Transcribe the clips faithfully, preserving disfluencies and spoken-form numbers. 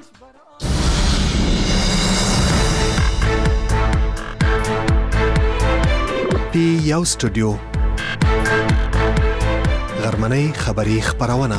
پی یو سټوډیو غرمنۍ خبری خبرونه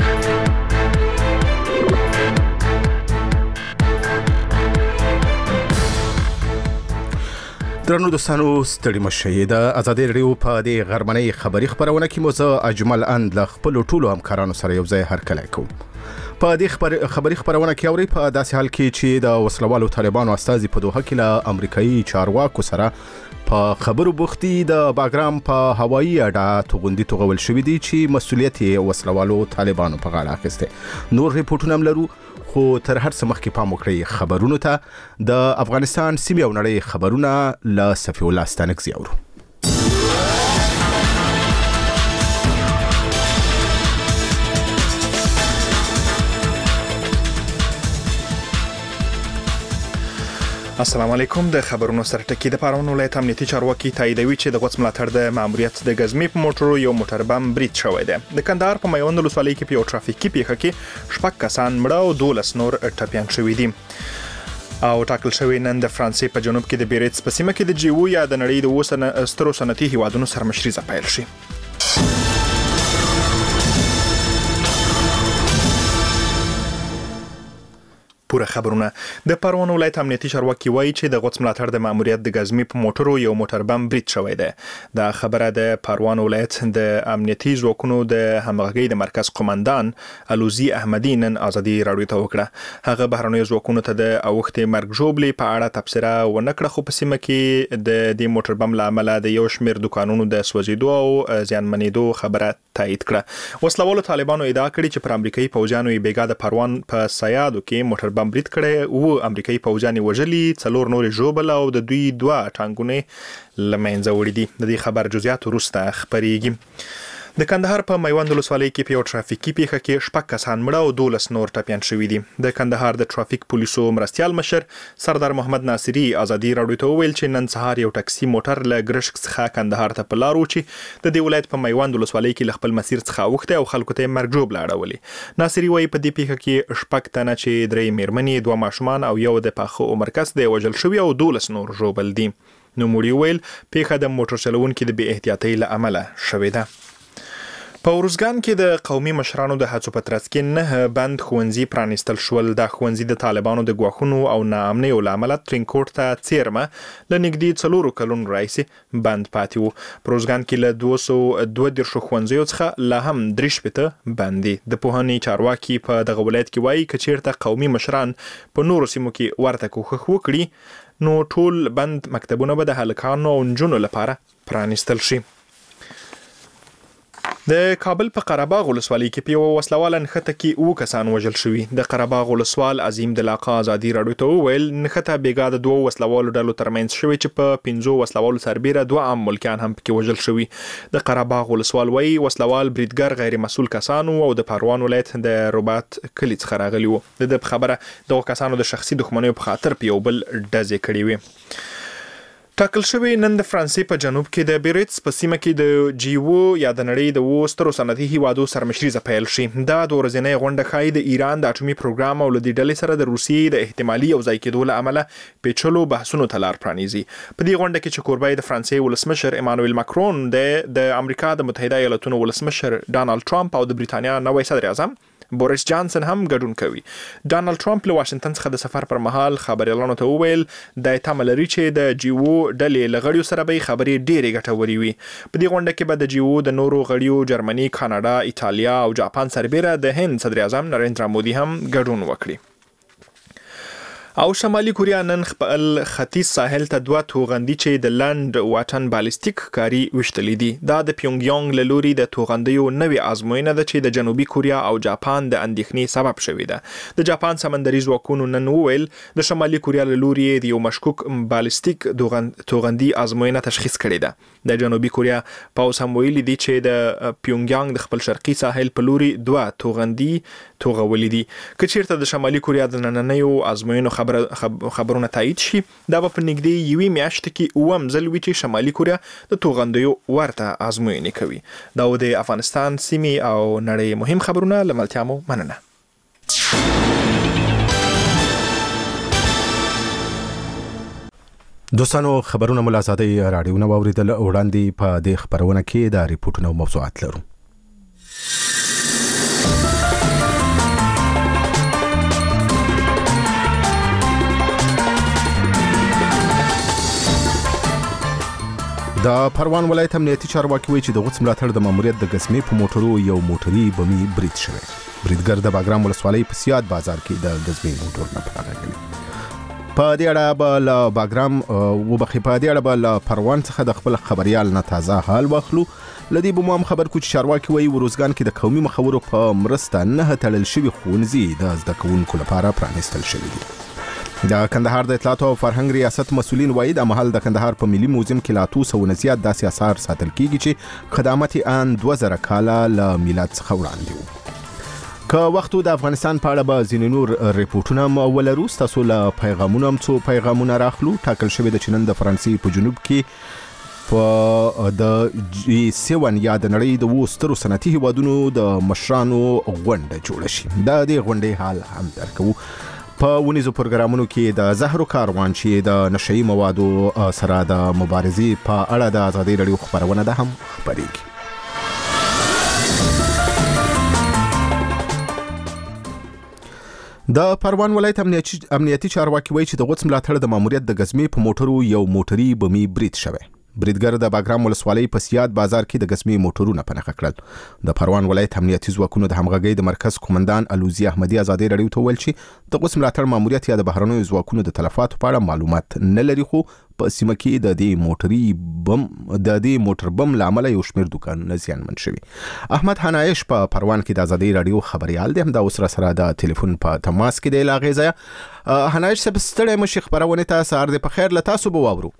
درنو دوستانو ستړي مشئ د آزادۍ رادیو په دې غرمنۍ خبری خبرونه کې مو زه اجمل اند له خپل ټولو همکارانو سره یو ځای هرکلی کوم. په دې خبر خبری خبرونه کې اوري په داسې حال کې چې د وسلوالو طالبانو استازي په دوحه کې له امریکایي چارواکو سره په خبرو بوختي د باګرام په هوایي اډه توغندي توغول شوې دي چې مسؤلیت یې وسلوالو طالبانو په غاړه اخیسته. نور ریپورتونه هم لرو خو تر هر څه مخکې پام وکړئ خبرونو ته. د افغانستان سیمې او نړۍ خبرونه له صفي الله ستانکزي اورو. السلام علیکم. د خبرونو سره ټکی د پارون ولایت امنیتي چارواکي تاییدوي چې د غوڅ ملاتړ د ماموریت د غزمې په موټرو یو موټر بم برید شوی دی. د کندهار په میوند ولسوالۍ کې په یو ټرافیکي پیښه کې شپږ کسان مړه او دولس نور ټپیان شوي دي. او ټاکل شوی نن د فرانسې په جنوب کې د بیریټس په سیمه کې د جیو یا د نړۍ د اوسنه سترو صنعتي هیوادونو سرمشریزه پیل شي. پوره خبرونه. د پروان ولایت امنیتي چارواکي وایي چې د غوڅ ملاتړ د ماموریت د غزمې په موټرو یو موټر بم برید شوی دی. دا خبره د پروان ولایت د امنیتي ځواکونو د همغږۍ د مرکز قومندان الوزي احمدي نن آزادي رادیو ته وکړه. هغه بهرنیو ځواکونو ته د اوښتې مرګ ژوبلې په اړه تبصره ونکړه خو په سیمه کې د دې موټر بم له امله د یو شمېر دکانونو د سوځېدو او زیانمنېدو خبره تایید کړه. وسلوالو طالبانو ادعا کړې چې پر امریکایي پوځیانو یې بیګا د پروان په سیادو کې موټر بم برید کړی او امریکایي پوځیان وژلي، څلور نور ژوبل او د دوی دوه ټانګونه له منځه وړي دي. د دې خبر جزئیات وروسته خبرېږي. د کندهار په میوند ولسوالۍ کې په یو ټرافیکي پیښه کې شپږ کسان مړه او دولس نور ټپیان شوي دي. د کندهار د ټرافیک پولیسو مرستیال مشر سردار محمد ناصري آزادي رادیو ته وویل چې نن سهار یو ټکسي موټر له ګرشک څخه کندهار ته په لار و چې د دې ولایت په میوند ولسوالۍ کې له خپل مسیر څخه اوښته او خلکو ته مرګ ژوبله اړولې. ناصري وایي په دې پیښه کې شپږ تنه چې درې میرمنې، دوه ماشومان او یو د پاخه عمر کس دی وژل شوي او دولس نور ژوبل دي. نوموړي ویل پیښه د موټر چلوونکي د بې احتیاطۍ له امله شوې ده. په ورزګان کې د قومي مشرانو د هڅو په ترڅ کې نه بند ښوونځي پرانیستل شول. دا ښوونځي د طالبانو د ګواښونو او ناامنۍ له امله ترینکوټ ته څیرمه له نږدې څلورو کلونو راهیسې بند پاتې و. په ورزګان کې له دوه سوه دوه دېرشو ښوونځیو څخه لا هم درې شپېته بند دي. د پوهنې چارواکي په دغه ولایت کې وایي که چیرته قومي مشران په نورو سیمو کې ورته کوښښ وکړي نو ټول بند مکتبونه به د هلکانو او نجونو لپاره پرانیستل شي. د کابل په قرهباغ ولسوالۍ کې په یو وسلواله نښته کې اووه کسان وژل شوي. د قرهباغ ولسوال عظیم د لاقا آزادي رادیو ته وویل نښته بیګا د دوو وسلوالو ډلو ترمنځ شوې چې په پنځو وسلوالو سربیره دوه عام ملکیان هم پکې وژل شوي. د قرهباغ ولسوال وایي وسلوال بریدګر غیر مسؤل کسانو او د پروان ولایت د رباط کلي څخه راغلي وو. د دې خبره دغه کسانو د شخصي دښمنیو په خاطر په یو بل ډزې کړې وې. ټاکل شوی نن د فرانسې په جنوب کې د بیریټس په سیمه کې د جیو یا د نړۍ د اوو سترو صنعتي هیوادو سرمشریزه پیل شي. دا د ورځنۍ غونډه ښایي د ایران د اټومي پروګرام او له دې ډلې سره د روسیې د احتمالي یوځای کېدو له امله پیچلو بحثونو ته لار پرانیزي. په دې غونډه کې چې کوربه د فرانسې ولسمشر ایمانوئل ماکرون دی، د امریکا د متحده ایالاتونو ولسمشر ډانالډ ټرامپ او د بریتانیا نوی صدر اعظم بوریس جانسن هم ګډون کوي. ډانالډ ټرامپ له واشنگټن څخه د سفر پر مهال خبريالانو ته وویل د تمه لري چې د جیو ډلې له غړیو سره به خبرې ډېرې ګټورې وي. په دې غونډه کې به د جیو د نورو غړیو جرمني، کاناډا، ایتالیا او جاپان سربیره د هند صدر اعظم نریندرا مودي هم ګډون وکړي. او شمالي کوریا نن خپل ختیځ ساحل ته دوه توغندي چې د لند واټن بالستیک کاری وشتلې دي. دا د پیونګ یانګ له لوري د توغندیو نوې آزموینه ده چې د جنوبي کوریا او جاپان د اندېښنې سبب شوې ده. د جاپان سمندري ځواکونو نن وویل د شمالي کوریا له لوري د یو مشکوک بالستیک توغندي آزموینه تشخیص کړې ده. د جنوبي کوریا پوځ هم ویلي دي چې د پیونګ یانګ د خپل شرقي ساحل په لوري دوه توغندي توغولې دي. که چیرته د شمالي کوریا د نننیو آزموینو خبر خبرونه تایید شي دا به په نږدې یوې میاشتې کې اووم ځل وي چې شمالي کوریا د توغندیو ورته آزموینې کوي. دا و د افغانستان سیمې او نړۍ مهم خبرونه له ملتیا مو مننه. دوستانو خبرونه مو له آزادۍ راډیو نه واوریدل. وړاندې په دې خبرونه کې د ریپورتونو موضوعات لرو. د پروان ولایت امنیتي چارواکي وایي چې د غوڅ ملاتړ د ماموریت د قسمې په موټرو یو موټري بمي برید شوی. بریدګر د باګرام ولسوالۍ په سیاد بازار کې د قسمې موټر نه پناه کړی. په دې اړه به له باګرام وبخې په دې اړه به له پروان څخه د خپل خبريال نه تازه حال واخلو. لدی به مو هم خبر کو چې چارواکي وایي وروزګان کې د قومي مخورو په مرسته نه تړل شوی ښوونځي د زده کوونکو لپاره پرانیستل شوی دي. د کندهار د اطلاعات او فرهنګ ریاست مسولین وایي د محل د کندهار په ملي موزیم کې لا څو سوه زیات داسې آثار ساتل کیږي چې قدامت ان دوه زره کاله له میلاد څخه وړاندې وو. که وختو د افغانستان په اړه به ځینې نور ریپورتونه مو ولرو. تاسو له پیغامونو هم څو پیغامونه راخلو. ټاکل شوی د چنن د فرانسې په جنوب کې په د جی سیون یا د نړۍ د وسترو صنعتي هیوادونو د مشرانو غونډه جوړه شي. دا د غونډې حال هم درکو. په ونیزو پروګرامونو کې د زهرو کاروان چې د نشئی موادو سره د مبارزې په اړه د آزادۍ راډیو خبرونه ده هم خبرېږي. د پروان ولایت امنیتي چارواکي وایي چې د غوڅ ملاتړ د ماموریت د قسمې په موټرو یو موټري بمي برید شوی. بریدګر د باګرام ولسوالۍ په سیاد بازار کې د قسمي موټرونه پناه کړل. د پروان ولایت امنیتي ځواکونو د همغږۍ د مرکز قومندان الوزي احمدي آزادۍ راډیو ته ویل چې د غوڅ ملاتړ ماموریت یا د بهرنیو ځواکونو د تلفاتو په اړه معلومات نه لري، خو په سیمه کې د دې موټري بم د دې موټر بم لامل یو شمېر دوکانونه زیانمن شوي. احمد حنایش په پروان کې د آزادۍ راډیو خبريال دی، هم د اوس سره د ټلیفون په تماس کې دی. لاغې حنایش صاحب ستړی مشي خبرونه ته سهار د په خیر له تاسو به واورو.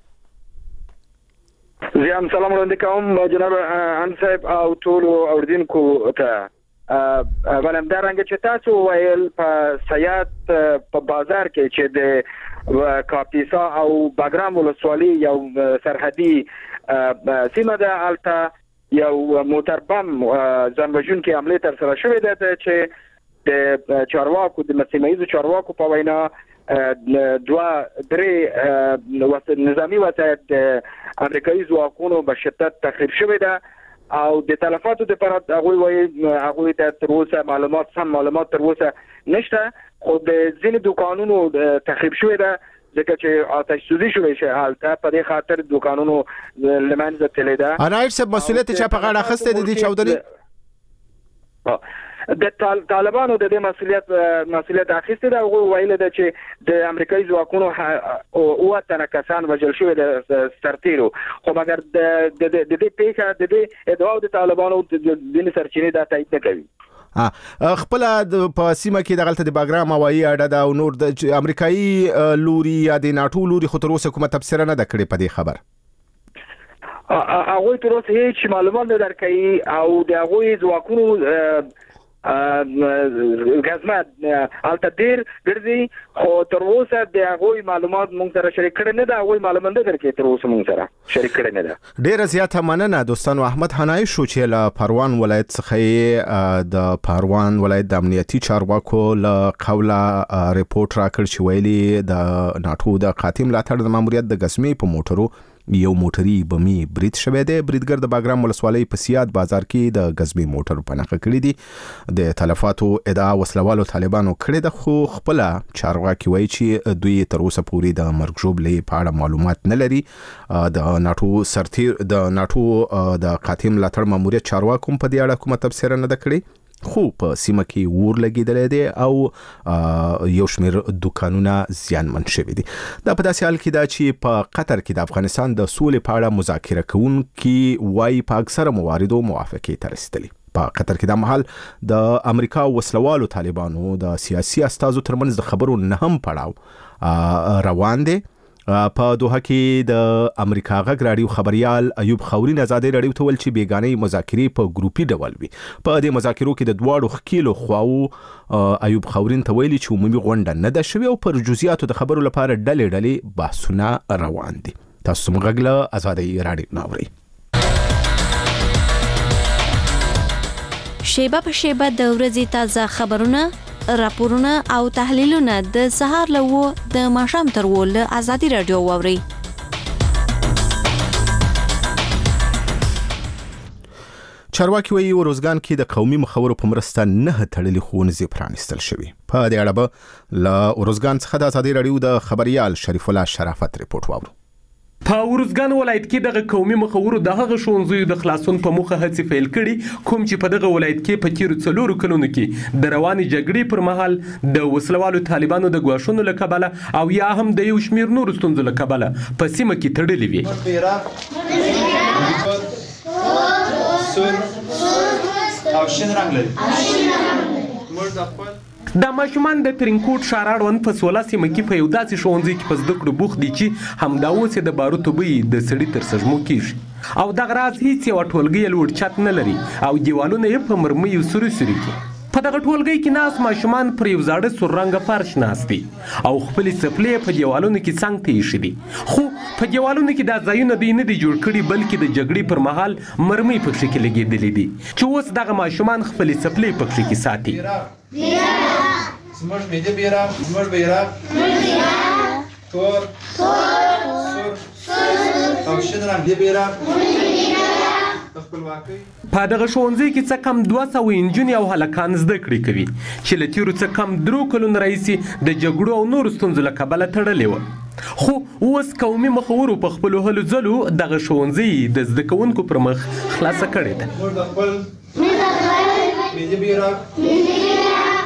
زیام سلام وړاندې کوم جناب ان صاحب او ټول اوردونکو ته. ولهم دا رنګ چې تاسو ویل په سیاد په بازار کې چې د کاپیسا او باګرام ولسوالۍ یو سرحدي سیمه ده، الته یو موټر بم ځانوژونکي کې حمله تر سره شوې ده چې د چارواکو د مسیمایي چارواکو په وینا دوه درې نظامی وسایل د امریکایي ځواکونو په شدت تخریب شوې ده او د تلفاتو د پر هغه وایي هغه ته تر اوسه معلومات سم معلومات تر اوسه نشته، خو د ځینې دوکانونو تخریب شوې ده ځکه چې آتش سوزي شوې شي. حالته په دې خاطر دوکانونو لمنځه تللی ده. انایت صاحب مسؤلیت چې په غاړه اخیسته د دې چاودنې د طالبانو د دې مسؤلیت مسؤلیت اخیسته ده. هغه ویل ده چې د امریکایي ځواکونو او تنه کسان وژل شوی د سرتیرو، خو مګر د د دې پیښه د دې ادعا د طالبانو د دې سرچینې د تایید نه کوي. ها خپل په سیمه کې د غلطه د باګرام هوایي اډه دا او نور د امریکایي لوري یا د ناتو لوري خو تر اوسه کومه تفسیر نه د کړې په دې خبر. هغه تر اوسه هیڅ معلومات نه درکړي او د هغه ځواکونو غزمت الته ډیر ګرځي، خو تر اوسه د هغه معلومات مونږ سره شریک کړي نه ده. هغه معلومات نه درکې تر اوسه مونږ سره شریک کړي نه ده. ډیر زیاته مننه دوستانو. احمد حنایش شو چې له پروان ولایت څخه د پروان ولایت د امنیتي چارواکو له قوله ریپورت راکړ چې ویلي د ناتو د قاتم ملاتړ د ماموریت د قسمې په موټرو یو موټري بمي برید شوی دی. بریدګر د باګرام ولسوالۍ په سیاد بازار کې د قسمي موټر پناه کړی دی. د تلفاتو ادعا وسلوالو طالبانو کړی ده، خو خپل چارواکي وایي چې دوی تر اوسه پورې د مرګ ژوبلې په اړه معلومات نه لري. د ناتو سرتیر د ناتو د قاتم ملاتړ ماموریت چارواکو په دې اړه کومه تفسیر نه ده کړې، خو په سیمه کې ور لګیدلې دي او یو شمېر دوکانونه زیانمن شوي دي. دا په داسې حال کې دا چې په قطر کې د افغانستان د سولې په اړه مذاکره کوونکي وایي په اکثره مواردو موافقې ته رسیدلي. په قطر کې د محل د امریکا وسلوالو طالبانو د سیاسي استازو ترمنځ د خبرو نه هم پړاو روان دي. په دوحه کې د امریکا غږ راډیو خبريال ایوب خورین آزادۍ راډیو ته ول چې بیگانې مذاکرې په ګروپي ډول وي. په دې مذاکرو کې د دواړو خکیلو خواو ایوب خورین ته ویلي چې عمومي غونډه نه ده شوې او پر جزئیاتو د خبرو لپاره ډلې ډلې بحثونه روان دي. تاسو موږ غږ له آزادۍ راډیو ناوري. شیبه په شیبه د ورځې تازه خبرونه، راپورونه او تحلیلونه د سهار له و د ماښام تر و له آزادۍ راډیو واوري. چارواکي وایي روزګان کې د قومي مخورو په مرسته نه تړلي ښوونځي پرانیستل شوي. په دې اړه به له روزګان څخه د ازادي راډیو د خبريال شریف الله شرافت ریپورت واورو. په ورزګان ولایت کې دغه قومي مخورو د هغه ښوونځیو د خلاصون په موخه هڅې پیل کړي کوم چې په دغه ولایت کې په تیرو څلورو کلونو کې د روانې جګړې پر مهال د وسلوالو طالبانو د ګواښونو له کبله او یا هم د یو شمېر نورو ستونزو له کبله په سیمه کې تړلې وي. دا ماشومان د ترینکوټ ښاراړوند په سولا سیمه کې په یو داسې ښوونځي کې په زده کړو بوخت دي چې همدا اوس یې د باروتو بوی د سړي تر سږمو کېږي او دغه راز هیڅ یوه ټولګۍ یې لوړ چت نه لري او دیوالونه یې په مرمیو سوري سوري کې. په دغه ټولګۍ کې ناست ماشومان پر یو زاړه سور رنګه فرش ناست دي او خپلې څپلۍ په دیوالونو کې څنګ ته ایښي دي. خو په دیوالونو کې دا ځایونه دوی نه دي جوړ کړي بلکې د جګړې پر مهال مرمۍ پکښې کې لګېدلې دي چې اوس دغه ماشومان خپلې څپلۍ پکښې کې ساتي. زموږ ملي بیرغ زموږ بیرغ تور سور او شین رنګ بیرغ خپلواکۍ. په دغه ښوونځي کې څه کم دوه سوه نجونې او هلکان زده کړې کوي چې له تیرو څه کم درو کلونو راهیسې د جګړو او نورو ستونزو له کبله تړلې وه. خو اوس قومي مخورو په خپلو هلو ځلو دغه ښوونځي د زده کوونکو پر مخ خلاصه کړې ده. موږ د خپل ملي بیرغ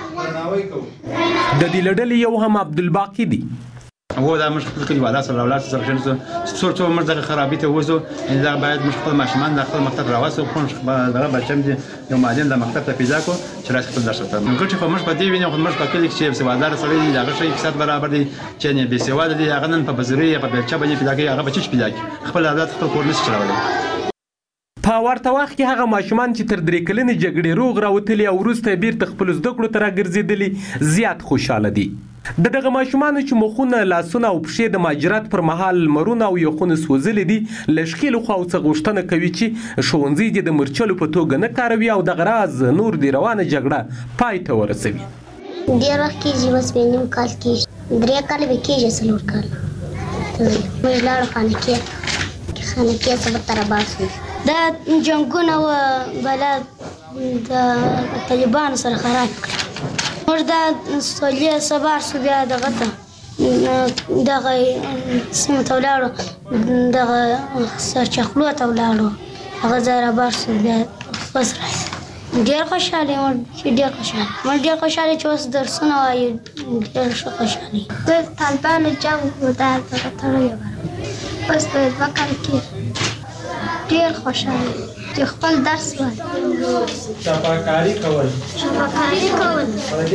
د دې له ډلې یو هم عبدالباقي دي. هو دا موږ خپل کلیوالات سره اولاد سره شنو څو څو موږ دغه خرابې ته وځو دا باید موږ خپل ماشومان د خپل مکتب راوځو خو دغه بچم دي یو معلم د مکتب ته پیدا کو چې راځي خپل درس ته موږ چې په موږ په دې ویني خو موږ په کلی کې چې سوادار سره دي دغه شی اقتصاد برابر دي چې نه به سواد دي هغه نن په بزري په بلچا باندې پیدا کوي هغه بچی پیدا کوي خپل اولاد خپل کور نشي چلولای. په ورته وخت کې هغه ماشومان چې تر درې کلنې جګړې روغ راوتلي او وروسته بیرته خپلو زده کړو ته راګرځېدلي زیات خوشحاله دي. د دغه ماشومانو چې مخونه لاسونه او پښې د مهاجرت پر مهال لمرونه او یخونه سوځلي دي له ښکېلو خواو څه غوښتنه کوي چې ښوونځي دې د مرچلو په توګه نه کاروي او دغه راز نور د روانه جګړه پای ته ورسوي. ډېر وخت کېږي بس بیا نیم کال کېږي درې کاله به کېږي څلور کاله موږ لاړو خانقې خانقې څخه ته راباسو دا جنګونه و بلا د طالبانو سره خراب کړه موږ دا سولې سبا شو بیا دغه ته دغه سیمه ته ولاړو دغه سرچخلو ته ولاړو هغه ځای رابار شو بیا اوس راځي ډېر خوشحاله یم چې ډېر خوشحاله موږ ډېر خوشحاله چې اوس درسونه وایو ډېر ښه خوشحاله د طالبانو جنګ و دا دغه تړلی وه اوس په دوه کال کې ډېر خوشحاله چې خپل درس وایي چاپاکاري کول چاپاکاري کول.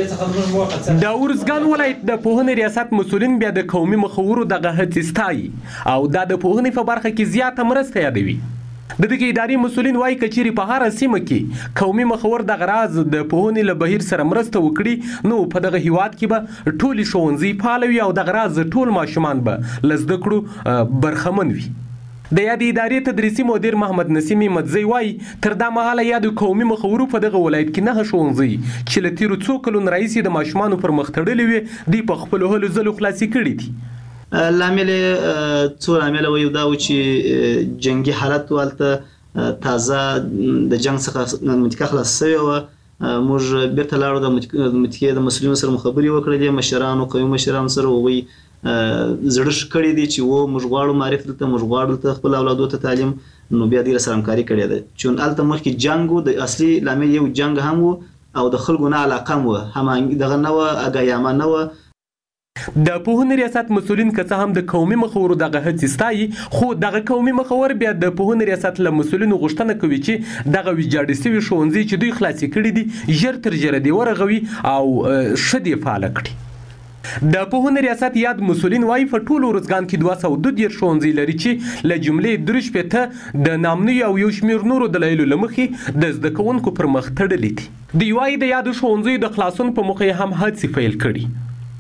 د ورزګان ولایت د پوهنې ریاست مسؤلین بیا د قومي مخورو دغه هڅې ستایي او دا د پوهنې په برخه کې زیاته مرسته یادوي. د دغه ادارې مسؤلین وایي که چیرې په هره سیمه کې قومي مخور دغه راز د پوهنې له بهیر سره مرسته وکړي نو په دغه هیواد کې به ټولې ښوونځي فعال وي او دغه راز ټول ماشومان به له زده کړو برخمن وي. د یادې ادارې تدریسي مدیر محمد نسیم مدزی وایي تر دا مهاله یادو قومي مخورو په دغه ولایت کې نه ښوونځي چې له تیرو څو کلونو راهیسې د ماشومانو پر مخ تړلي وي دوی په خپلو هلو ځلو خلاصې کړي دي. لامل څو لامل وایو دا و چې جنګي حالت والته تازه د جنګ څخه منطقه خلاص شوې وه موږ بیرته لاړو د منطقې د مسؤلینو سره خبرې وکړلې مشرانو قومي مشرانو سره هغوی زړه کړی دی چې و موږ غواړو معرف دلته موږ غواړو دلته خپل اولادو ته تعلیم نو بیا دې سره همکاري کړې ده چون هلته مخکې جنګ و د اصلي لامل یو جنګ هم و او د خلکو نه علاقه هم وه هماهنګي دغه نه وه اګایامه نه وه. د پوهنې ریاست مسؤلین که څه هم د قومي مخورو دغه هڅې ستایي خو دغه قومي مخور بیا د پوهنې ریاست له مسؤلینو غوښتنه کوي چې دغه ویجاړې سوي ښوونځي چې دوی خلاصې کړي دي ژر تر ژره دې ورغوي او ښه دې فعاله کړي. د پوهنې ریاست یاد مسؤلین وایي په ټول ورزګان کې دوه سوه دوه دېرش ښوونځي لري چې له جملې درې شپېته د نامنیو او یو شمېر نورو دلایلو له مخې د زده کوونکو پر مخ تړلي دي. دوی وایي د یادو ښوونځیو د خلاصون په موخه یې هم هڅې پیل کړي.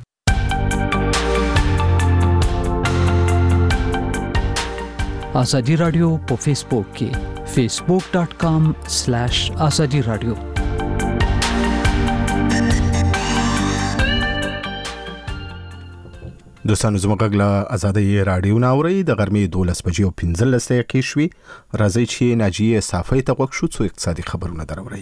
ازادي راډیو په فیسبوک کې فیسبوک ډاٹ کام سلیش ازادي راډیو. دوستانو زموږ غږ له ازادۍ راډیو نه اورئ. د غرمې دولس بجې او پنځلس دقیقې شوې. راځئ چې ناجیې صافۍ ته غوږ شو څو اقتصادي خبرونه دراورئ.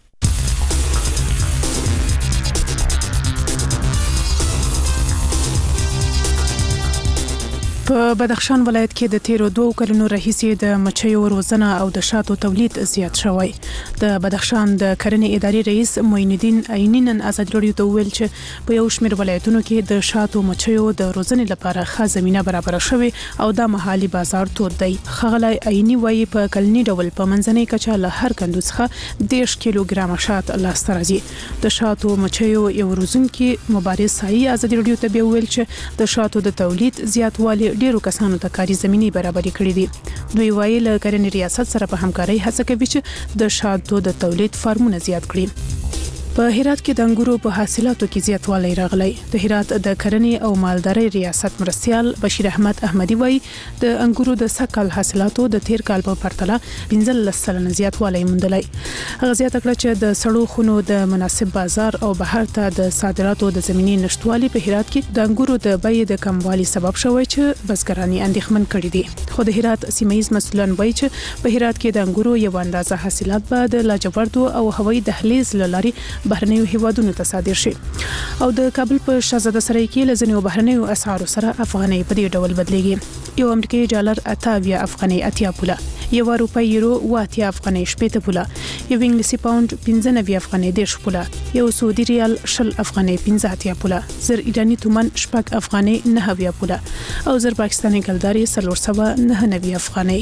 په بدخشان ولایت کې د تیرو دوو کلونو راهیسې د مچیو روزنه او د شاتو تولید زیات شوی. د بدخشان د کرنې ادارې رئیس معین الدین عینی نن ازادي راډیو ته وویل چې په یو شمېر ولایتونو کې د شاتو مچیو د روزنې لپاره ښه زمینه برابره شوې او دا محلي بازار تود دی. ښاغلی عینی وایي په کلني ډول په منځنۍ کچه له هر کندو څخه دېرش کیلوګرامه شات لاسته راځي. د شاتو مچیو یو روزونکي مبارز سایي ازادي راډیو ته وویل چې د شاتو د تولید زیاتوالی ډیرو کسانو ته کاري زمینې برابرې کړې دي. دوی وایي له کرنې ریاست سره په همکارۍ هڅه کوي چې د شاتو د تولید فارمونه زیات کړي. په هرات کې د انګورو په حاصلاتو کې زیاتوالی راغلی. د هرات د کرنې او مالدارۍ ریاست مرستیال بشیر احمد احمدي وایي د انګورو د سږکال حاصلاتو د تیر کال په پرتله پنځلس سلنه زیاتوالی موندلی. هغه زیاته کړه چې د سړو خونو د مناسب بازار او بهر ته د صادراتو د زمینې نشټوالي په هرات کې د انګورو د بیې د کموالي سبب شوی چې بزګران یې اندېښمن کړي دي. خو د هرات سیمه‌ییز مسؤلان وایي چې په هرات کې د انګورو یو اندازه حاصلات به د لاجوردو او هوایي دهلیز له لارې بهرنیو هیوادونو ته صادر شي. او د کابل په شاهزاده سرای کې لزنیو بهرنیو اسعارو سره افغانۍ په دې ډول بدلیږي. یو امریکایي ډالر اتاویا افغانۍ اتیا پوله، یو روپۍ یورو واتیا افغانۍ شپېته پوله، یو انګلیسي پاوند پنځه نوي افغانۍ دېرش پوله، یو سعودي ریال شل افغانۍ پنځه اتیا پوله، زر ایراني تومان شپږ افغانۍ نهه اویا پوله او زر پاکستاني کلداري څلور سوه نهه نوي افغانۍ.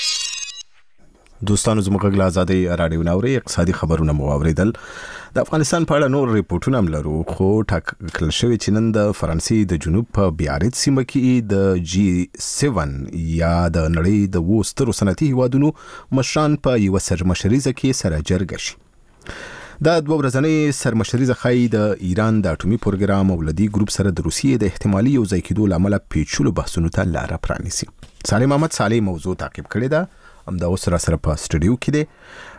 دوستانو زموږ غږ له ازادۍ راډیو نه اورئ. اقتصادي خبرونه مو واورېدل. د افغانستان په اړه نور ریپورټونه هم لرو، خو ټاکل شوی چې نن د فرانسې د جنوب په بیاریت سیمه کې د جی سیون یا د نړۍ د اوو سترو صنعتي هیوادونو مشران په یوه سرمشریزه کې سره جرګه شي. دا دوه ورځنۍ سرمشریزه ښایي د ایران د اټومي پروګرام او لدی ګروپ سره د روسیې د احتمالي یو ځای کېدو له امله پیچلو بحثونو ته لاره پرانیسي. صالح محمد صالح موضوع تعقیب کړې ده، همدا اوس را سره په سټوډیو کې دی.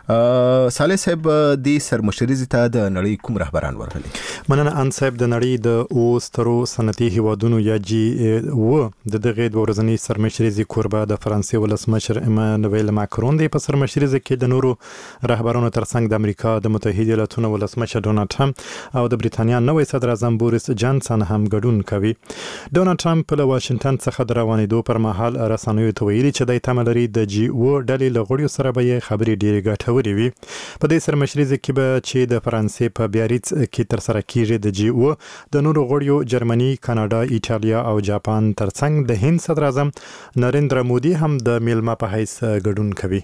صالح صاحب د سرمشریزې ته د نړۍ کوم رهبران ورغلي؟ مننه ان صاحب. د نړۍ د اوو سترو صنعتي هیوادونو یا جی اوه د دغه د ورځنۍ سرمشریزې کوربه د فرانسې ولسمشر ایمانوئل ماکرون دی. په سرمشریزه کې د نورو رهبرانو ترڅنګ د امریکا د متحده ایالاتونو ولسمشر ډونالد ټرمپ او د بریتانیا نوی صدر اعظم بوریس جانسن هم ګډون کوي. ډونالد ټرمپ له واشنگټن څخه د روانېدو پر مهال رسنیو ته ویلي چې د تمه لري د جی اوه ډلې له غړیو سره به خبرې ډېرې ګټورې وي. په دې سرمشریزه کې به چې د فرانسې په بیاریتس کې تر سره کیږي د جی اوه د نورو غړیو جرمني، کاناډا، ایټالیا او جاپان ترڅنګ د هند صدر اعظم نریندرا مودي هم د میلمه په حیث ګډون کوي.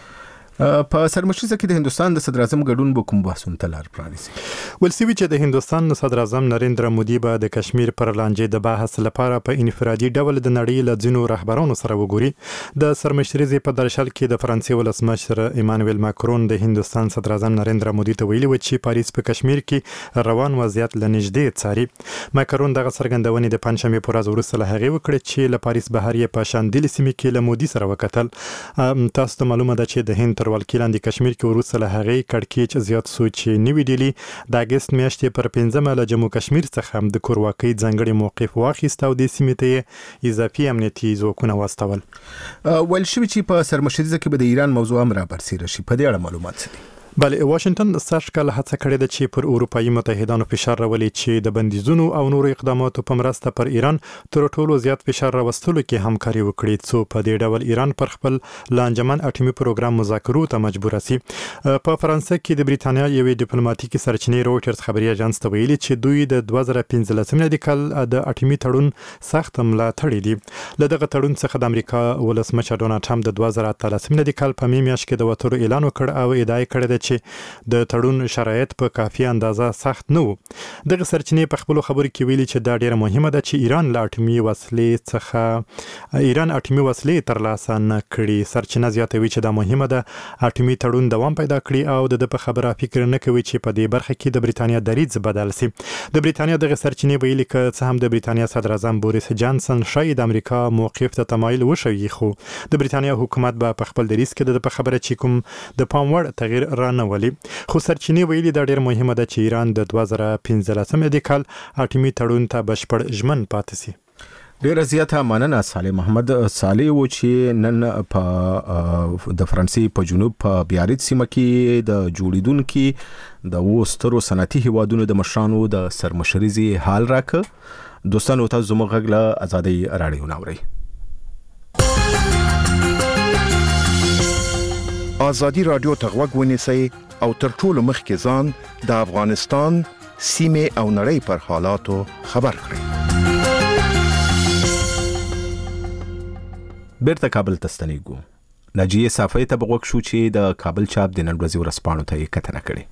په سرمشریزه کې د هندستان د صدر اعظم ګډون به کوم بحثونو ته لار پرانیسي؟ ول سوي چې د هندستان صدر اعظم نریندرا مودي به د کشمیر پر لانجې د بحث لپاره په انفرادي ډول د نړۍ له ځینو رهبرانو سره وګوري. د سرمشریزې په درشل کې د فرانسې ولسمشر ایمانوئل ماکرون د هندستان صدر اعظم نریندرا مودي ته ویلي و چې پاریس په کشمیر کې روان وضعیت له نږدې څاري. ماکرون دغه څرګندونې د پنځشنبه پر ورځ وروسته له هغې وکړې چې له پاریس بهر یې په شاندلي سیمه کې له مودي سره وکتل. تاسو ته معلومه ده چې د هند تر ولکې لاندې کشمیر کې وروسته له هغې کړکېچ زیات سو چې نوي ډیلي د اګست میاشتې پر پنځمه له جموں کشمیر څخه د کورواکۍ ځانګړي موقف واخیست او د سیمې ته اضافي امنیتي ځواکونه واستول. ویل شوي چې په سرمشریزه کې به د ایران موضوع هم رابرسېره شي. په دې اړه معلومات څه دي؟ بله، واشنگټن سږ کال هڅه کړې ده چې پر اروپایي متحدانو فشار راولي چې د بندیزونو او نورو اقداماتو په مرسته پر ایران تر ټولو زیات فشار راوستلو کې همکاري وکړي څو په دې ډول ایران پر خپل لانجمن اټومي پروګرام مذاکرو ته مجبور شي. په فرانسه کې د بریتانیا یوې ډیپلوماټیکي سرچینې رويټرز خبري اژانس ته ویلي چې دوی د دوه زره پنځلسم کال د اټومي تړون سخت ملاتړ دي. له دغه تړون څخه د امریکا ولسمشر ډونالد ټرمپ د دوه زره اتلسم کال په می میاشت کې د وټرو اعلان وکړ او ادعا کړې ده چې د تړون شرایط په کافي اندازه سخت نه وو. دغه سرچینې په خپل خبرو کې ویلي چې دا ډیره مهمه ده چې ایران له اټومي وسلې څخه ایران اټومي وسلې ترلاسه نه کړي. سرچینه زیاتوي چې دا مهمه ده اټومي تړون دوام پیدا کړي او د په خبره فکر نه کوي چې په دې برخه کې د بریتانیا دریځ بدل شي. د بریتانیا دغه سرچینې ویلي چې څه هم د بریتانیا صدر اعظم بوریس جانسن شاید امریکا موقف ته تمایل وشوي، خو د بریتانیا حکومت به په خپل دریځ کې د په خبره چې کوم د پام وړ تغییر را نه ولي. خو سرچینې ویلي دا ډېر مهمه ده چې ایران د دوه زره پنځلسم کال اټومي تړون ته بشپړ ژمن پاتې شي. ډیره زیاته مننه صالح محمد صالح و چې نن په د فرانسې په جنوب په بیاریت سیمه کې د جوړیدونکو د وسترو صنعتي هیوادونو د مشرانو د سرمشريزي حال راکړ. دوستانو تاسو زموږ غږ له ازادي رادیو ناوري. ازادي رادیو ته غوږ ونیسئ او تر ټولو مخکې ځان د افغانستان سیمه او نړۍ پر حالاتو خبر کړئ. بیرته کابل ته ستنېږو. ناجیه صافی ته بغوښ شو چې د کابل چاپ د نن ورځې ورځپاڼو ته یې کتنه کړې.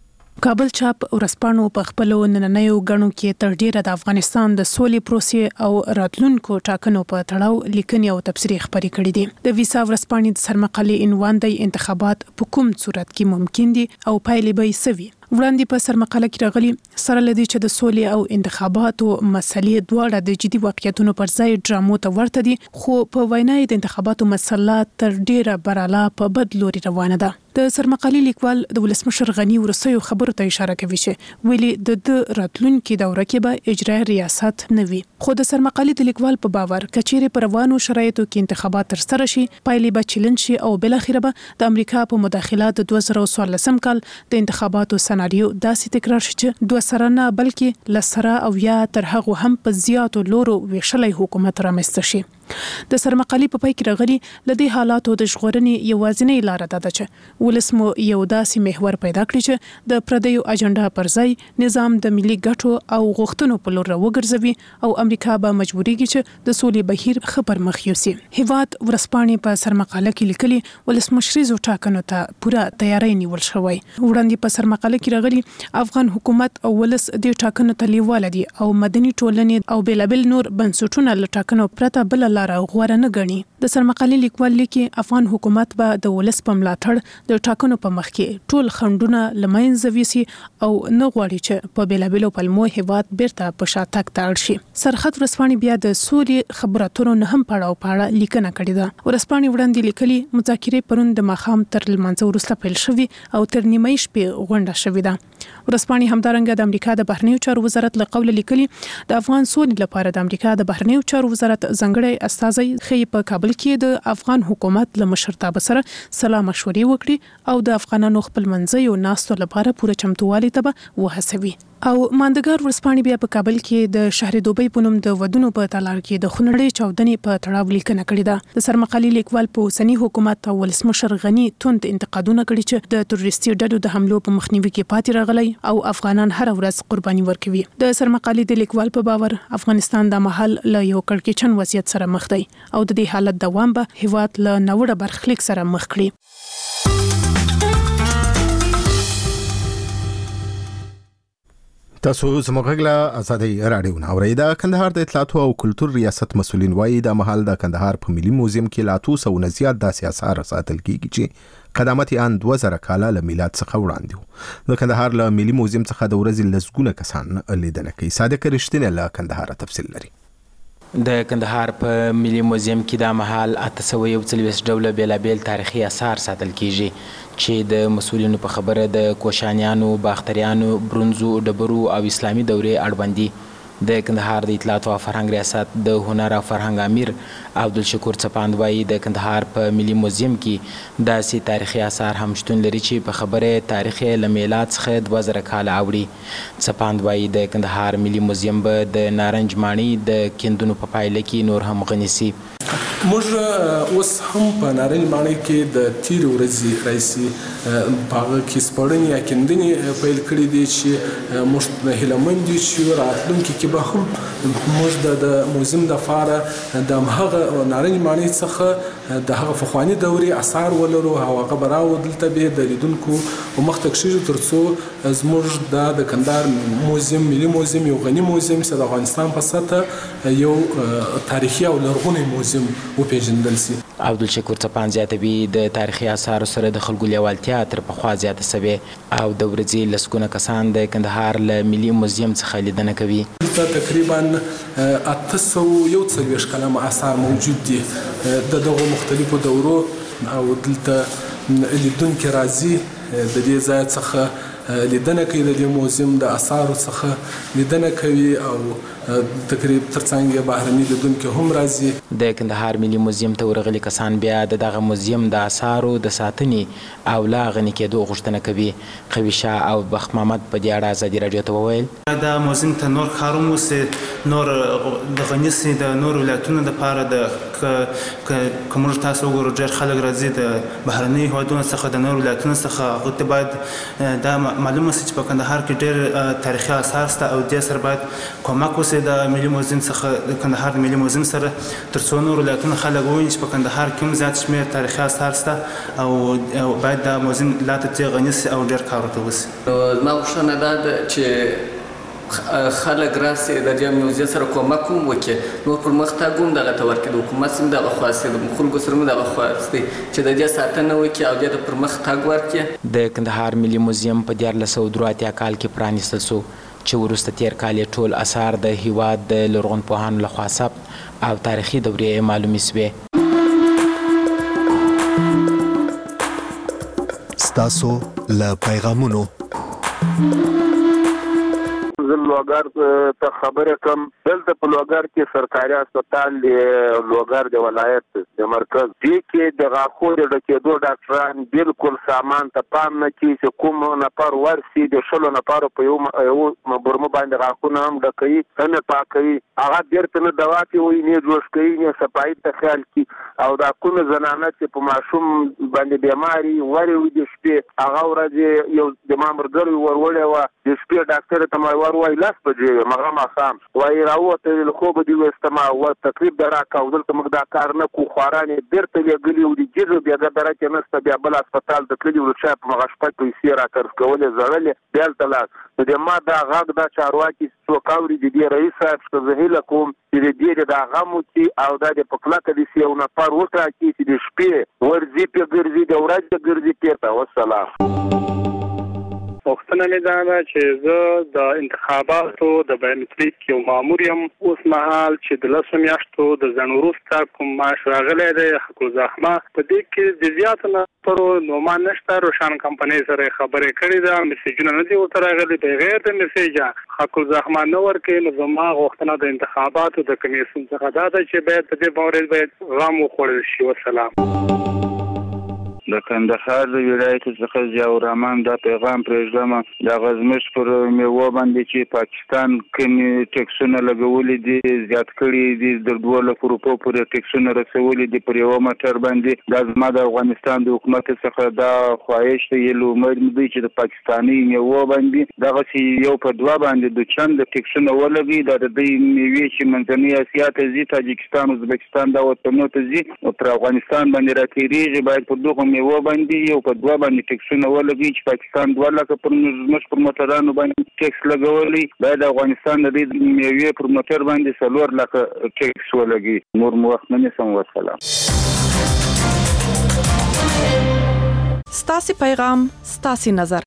کابل چاپ ورځپاڼو په خپل نننیو غنو کې تر ډیره د افغانستان د سولې پروسې او راتلونکو ټاکنو په تړاو لیکنې او تبصرې خبرې کړې دي. د ویسا ورځپاڼې د سرمقالې عنوان دی انتخابات په کوم صورت کې ممکن دي او پایلې به سوي. وړاندې په سرمقاله کې راغلي سره لدی چې د سولې او انتخاباتو مسلې دواړه د جدي واقعیتونو پر ځای ډرامو ته ورته دي، خو په وینا د انتخاباتو مسله تر ډیره براله په بد لوري روانه ده. د سرمقالې لیکوال د ولسمشر غنی ورسېو خبرو ته اشاره کوي چې ویلي د راتلونکي دوره کې به اجرایي ریاست نه وي. خو د سرمقالې د لیکوال په باور کچېرې پر روانو شرایطو کې انتخابات تر سره شي، پایلې به چیلنج شي او بل اخر به د امریکا په مداخله د دوه زره څوارلسم کال د انتخاباتو سناریو داسې تکرار شي چې دوه سره نه بلکې لسره او یا تر هغه هم په زیاتو لورو ویشلای حکومت رامنځته شي. د سرمقالې په پای کې راغلي لدې حالاتو د ژغورنې یوازینۍ لار ده چې ولس مو یو داسې محور پیدا کړي چې د پردیو اجنډا پر ځای نظام د ملي ګټو او غوښتنو په لور راوګرځوي او امریکا به مجبورېږي چې د سولې بهیر خبر مخ یوسي. هیواد ورځپاڼې په سرمقاله کې لیکلي ولسمشریزو ټاکنو ته پوره تیاری نیول شوی. وړاندې په سرمقاله کې راغلي افغان حکومت او ولس د ټاکنو ته لیواله دي او مدني ټولنې او بېلابېل نور بنسټونه له ټاکنو پرته بل لار غوړه نه غني. د سرمقالې لیکوال لیکي افغان حکومت به د ولس په ملاتړ د ټاکنو په مخ کې ټول خنډونه لمنځه ویسي او نه غواړي چې په بېلابېلو پلمو هیواد بیرته په شاتګ ته اړ شي. سرحد ورځپاڼې بیا د سولې خبرو اترو نه هم پړاو پاړه لیکنه کړې ده. ورځپاڼې وړاندې لیکلي مذاکرې پرون د ماښام تر لمانځه وروسته پیل شوي او تر نیمې شپې غونډه شوې ده. ورځپاڼې همدارنګه د امریکا د بهرنیو چارو وزارت له قوله لیکلي د افغان سولې لپاره د امریکا د بهرنیو چارو وزارت ځانګړی استازی خې په کابل کې د افغان حکومت له مشرتابه سره سلا مشورې وکړي او د افغانانو خپل منځي او ناستو لپاره پوره چمتووالي ته وهڅوي. او ماندګار ورځپاڼې بیا په کابل کې د شهر دوبۍ په نوم د ودونو په تالار کې د خونړۍ چاودنې په تړاو لیکنه کړې ده. د سرمقالې لیکوال په اوسني حکومت او ولسمشر غنی توند انتقادونه کړي چې د تروریستي ډلو د حملو په مخنیوي کې پاتې راغلي او افغانان هر ورځ قرباني ورکوي. د سرمقالې د لیکوال په باور افغانستان د محل له یو کړکېچن وضعیت سره مخ دی او د دې حالت دوام به هیواد له نوړه برخلیک سره مخ کړي. تاسو زموږ غږ له ازادي رادیو ناوري. د کندهار د اطلاعاتو او کلتور ریاست مسولین وایي د محل د کندهار په ملي موزیم کې لا اتو سوه زیات داسې اثار ساتل کیږي چې قدامت یې ان دوه زره کاله له میلاد څخه وړاندې وو. د کندهار له ملي موزیم څخه د ورځې لسګونه کسان لیدنه کوي. صادق رښتینی له کندهار تفصیل لري. د کندهار په ملي موزیم کې د محل اته سوه یو څلوېښت ډوله بېلابېل تاریخي اثار ساتل کیږي چې د مسؤلینو په خبره د کوشانیانو، باختریانو، برونزو، ډبرو او اسلامي دورې اړوند دي. د کندهار د اطلاعاتو او فرهنګ ریاست د هنر او فرهنګ امیر عبدالشکور څپاند وایي د کندهار په ملي موزیم کې داسې تاریخي اثار هم شتون لري چې په خبره تاریخ له میلاد څخه دوه زره کاله اوړي. څپاند وایي د کندهار ملي موزیم به د نارنج ماڼۍ د کیندونو په پایله کې نور هم غني سي. موږ اوس هم په نارنج ماڼۍ کې د تیرې ورځې راهیسې په هغه کې سپړنې یا کیندنې پیل کړي دي چې موږ هیلهمند یو چې راتلونکي کې به هم موږ د موزیم دپاره د همهغه نارنج ماڼۍ څخه د هغه پخواني دورې اثار ولرو او هغه به راوړو دلته به د لیدونکو په مخ ته کښېږدو تر څو زموږ دا د کندهار موزیم ملي موزیم یو غني موزیم چې د افغانستان په سطحه یو تاریخي او لرغونی موزیم وپېژندل سي. عبدالشکور څپاند زیاتوي د تاریخي اثارو سره د خلکو لیوالتیا تر پخوا زیاته سوې او د ورځې لسګونه کسان د کندهار له ملي موزیم څخه لیدنه کوي. دلته تقریبا اته سوه یو څلوېښت کلمه اثار موجود دي د دغو مختلفو دورو او دلته لیدونکي راځي د دې ځای څخه لیدنه کوي، د دې موزیم د اثارو څخه لیدنه کوي او تقریبا ترڅنګ بهرني لیدونکو هم راځي. د کندهار ملي موزیم ته ورغلي کسان بیا د دغه موزیم د آثارو د ساتنې او لا غني کېدو غوښتنه کوي. قوي شاه او بخت محمد په دې اړه ازادي راډیو ته وویل دا موزیم ته نور کارونه وسي نور د غني سي د نور ولایتونو لپاره د کومر تاسو وګورئ ډېر خلک راځي د بهرني هیوادونو څخه د نور ولایتونو څخه هغوی ته باید دا معلومه سي چې په کندهار کې ډېر تاریخي آثار شته او دې سره باید کومک وسي د ملي موزیم څخه د کندهار د ملي موزیم سره تر څو نور ولایتونه خلک وویني چې په کندهار کې هم زیات شمېر تاریخي آثار شته او باید دا موزیم لا تر غني سي او ډېر کار ورته وسي. زما غوښتنه دا ده چې خلک راسي د دې موزیم سره کومک هم وکړي نور پرمختګ هم دغه ته ورکړي د حکومت هم دغه خواست د خلکو سره هم دغه خواست دی چې د دې ساتنه وکړي او دې ته پرمختګ ورکړي. د کندهار ملي موزیم په دیارلس سوه درې اتیا کال کې پرانیستل شو چې وروسته تیر کال یې ټول اثار د هیواد د لرغونپوهانو لخوا ثبت او تاریخي دورې معلومې سوې. ستاسو له پیغامونو زه لوګر ته خبره کوم دلته په لوګر کې سرکاري هسپتال دی لوګر د ولایت د مرکز دی کې د غاښونو د ډکېدو ډاکټران بالکل سامان ته پام نه کوي چې کوم نفر ورسي د شلو نفرو په یو برمه باندې غاښونه هم ډکوي هم پاکوي هغه بیرته نه دوا کوي نه جوش کوي نه صفایي ته خیال کوي او دا کومه زنانه چې په ماشوم باندې بیماري ورې وي د شپې هغه ورځ یو د مامورګر ورولې وه د شپې ډاکټر ته ما وروایي لاس بجې مغه ماښام وایي راووته له خوبه دې ویسته ما تقریب ده راکړه دلته موږ دا کار نه کوو خواران یې بېرته لېږلي وو د جیږه بیا ګدره کې نشته بیا بل هسپتال ته تللي وو چا په مغه شپه پیسې راکرز کولې زړلې بیا هلته لاس نو د ما دا غږ دا چارواکي څوک اوري د دې رئیس صاحب څخه زه هیله کوم چې د دې دا غم وکړي او دا د په کلکه داسې یو نفر وټاکي چې د شپې ورځي پې ګرځي د ورځې ګرځي پېرته والسلام. وختونه مې دا ده چې زه د انتخاباتو د بایومتریک یو مامور یم اوس مهال چې د لسو میاشتو د ځنډ وروسته کوم معاش راغلی دی حق الزحمه په دې کې د زیاتو نفرو نومان نشته روشن کمپنۍ سره خبرې کړې ده میسیجونه نه دي ورته راغلي بغیر د میسیجه حق الزحمه نه ورکوي نو زما غوښتنه د انتخاباتو د کمیسیون څخه دا ده چې باید په دې مورد باید غم وخوړل شي. والسلام. د کندهار د ولایت څخه ضیاء الرحمن دا پیغام پرېږدم د غزمش پر میوه باندې چې پاکستان کومې ټکسونه لګولي دي زیات کړي دي د دوه لکو روپو پورې ټکسونه رسولي دي پر یوه موټر باندې دا زما د افغانستان د حکومت څخه دا خواهش دی یلو امید مې دی چې د پاکستاني میوه باندې دغسې یو په دوه باندې د چند ټکسونه ولګي دا د دوی میوې چې منځنۍ اسیا ته ځي تاجکستان ازبکستان دا وطنونو ته ځي او پر افغانستان باندې راتېرېږي باید په دغو میوه باندې یو په دوه باندې ټکسونه ولګي چې پاکستان دوه لکه پر زموږ پر موټرانو باندې ټکس لګولی باید افغانستان د دې میوې پر موټر باندې څلور لکه ټکس ولګي. نور مو وخت نه نیسم. والسلام. ستاسې پیغام ستاسې نظر.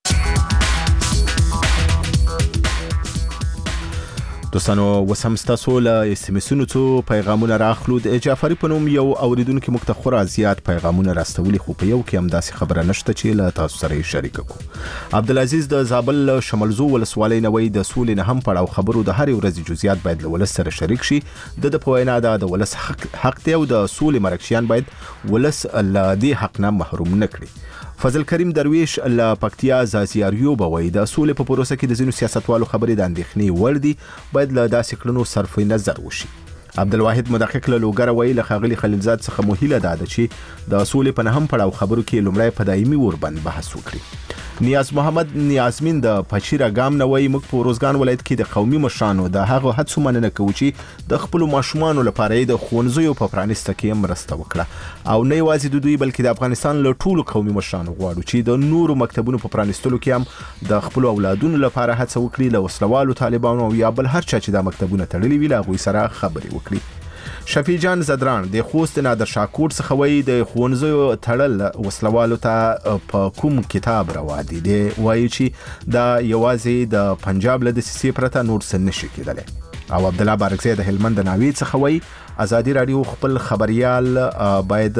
دوستانو وسم ستاسو له اسمسونو څو پیغامونه راخلو د جعفری په نوم یو اوریدونکو موږ ته خورا زیات پیغامونه راستولي خو په یو کې هم داسې خبره نشته چې له تاسو سره شریک کړو. عبدالعزیز د زابل شمالزو ولسوالۍ نوې د سولې نه هم پړاو خبرو د هر ورځ جزئیات باید له ولس سره شریک شي د د پوینا د ولس حق حق دی او د سولې مرکشیان باید ولس له دې حق نه محروم نه کړي. فضل کریم درویش له پکتیا زازیاریو بوي د سولې په پروسه کې د ځینو سیاستوالو خبرې د اندېښنې وړ دي باید له داسې کړنو صرف نظر وشي. عبدالواحد مدقق له لوګر وی له خاغلی خلیلزاد څخه مهیله ده چې د سولې په نهم پړاو خبرو کې لومړی په دایمي وربند بحث وکړي. نیاز محمد نیازمین د پچیرا ګام نه وی موږ په روزګان ولایت کې د قومي مشرانو د هغه هڅو مننه کوو چې د خپل ماشومان لپاره د ښوونځیو په پرانیسته کې مرسته وکړه او نه یوازې د دوی بلکې د افغانستان له ټولو قومي مشرانو غواړو چې د نورو مکتبونو په پرانیستلو کې هم د خپل اولادونو لپاره هڅه وکړي له وسلوالو طالبانو او یا بل هر چا چې د مکتبونو تړلي وي له هغوی سره خبرې وکړي. شفیع جان زدران د خوست نادر شاکور څخه وایي د ښوونځیو تړل وسلوالو ته په کوم کتاب روا دي دی وایي چې دا یوازې د پنجاب له دسیسې پرته نور څه نشي کېدلی. او عبدالله بارکزی د هلمند د ناوې څخه وایي ازادي راډیو خپل خبريال باید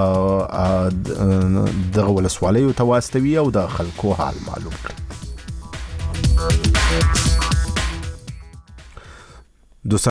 دغه ولسوالیو ته واستوي او د خلکو حال معلوم کړي. دوسا